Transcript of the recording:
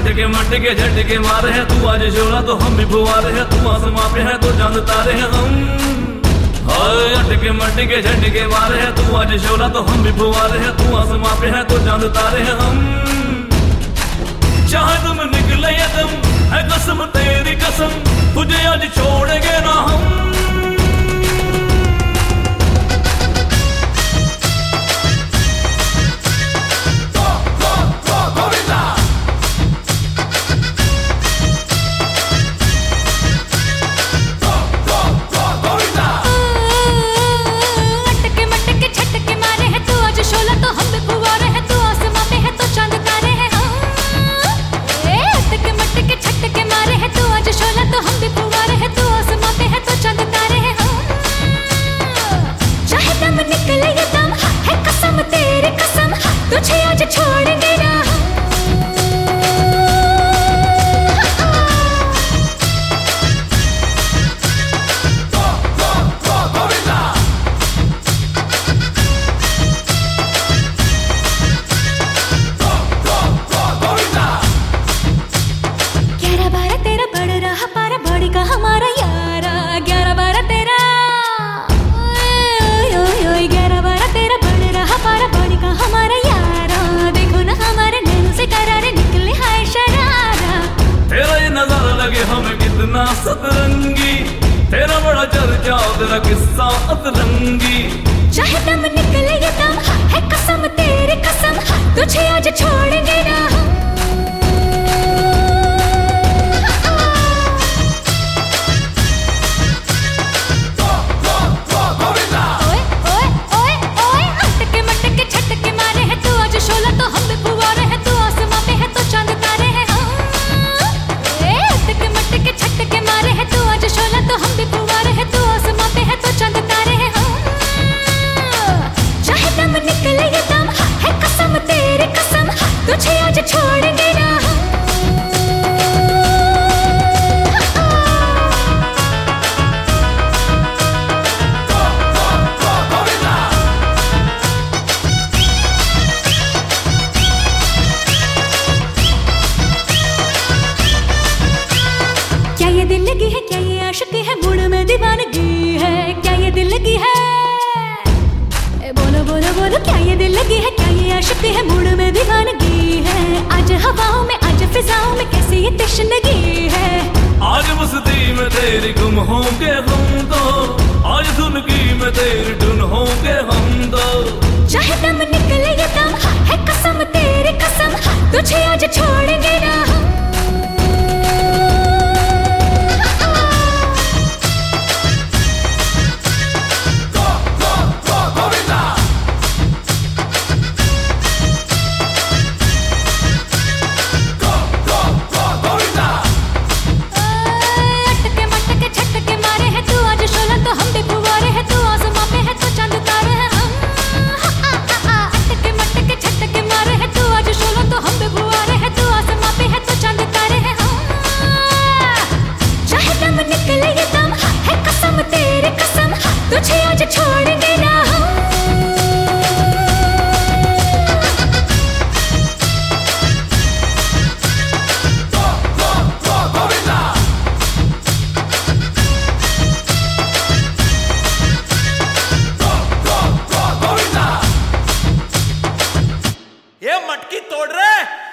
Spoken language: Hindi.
मटके झटके मारे हैं, तू आज शोला तो हम भी फुवारे हैं, तू आसमां पे है तो चांद तारे हैं हम। हाय अटके मटके झटके मारे हैं, तू आज शोला तो हम भी फुवारे हैं, तू आसमां पे है तो चांद तारे हैं हम। चाहे तुम निकले या तुम है कसम तेरी कसम, तुझे आज छोड़ेंगे ना हम। तुझे आज छोड़ेंगे ना हमें कितना सतरंगी, तेरा बड़ा चर्चा तेरा किस्सा अतरंगी। चाहे दम निकले ये दम है कसम तेरी कसम, तुझे आज छोड़ेंगे ना हम। तुझे आज छोड़ेंगे ना हम। क्या ये दिल लगी है, क्या ये आशिकी है, मूड में दीवानगी है, क्या ये दिल लगी है, बोलो बोलो बोलो, क्या ये दिल लगी है, क्या ये आशिकी है, मूड में दीवानगी है। आज हवाओं में आज फिजाओं में कैसी ये तशनगी है। आज मस्ती में तेरी गुम होंगे हम तो, आज धुन की में तेरी धुन होंगे हम तो। चाहे दम निकले ये दम है कसम तेरी कसम, तुझे आज छोड़ेंगे ना हम। तुझे आज छोड़ेंगे ना हम। ये मटकी तोड़ रहे